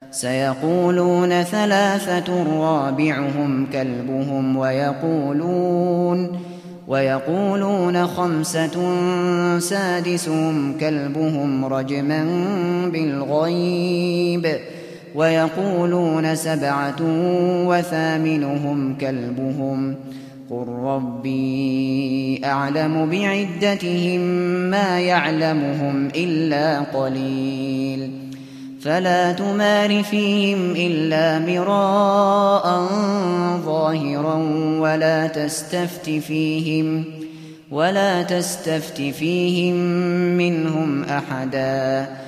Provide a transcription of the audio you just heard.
سيقولون ثلاثة رابعهم كلبهم ويقولون خمسة سادسهم كلبهم رجما بالغيب ويقولون سبعة وثامنهم كلبهم قل ربي أعلم بعدتهم ما يعلمهم إلا قليل فلا تمار فيهم إلا مراء ظاهرا ولا تستفت فيهم منهم أحدا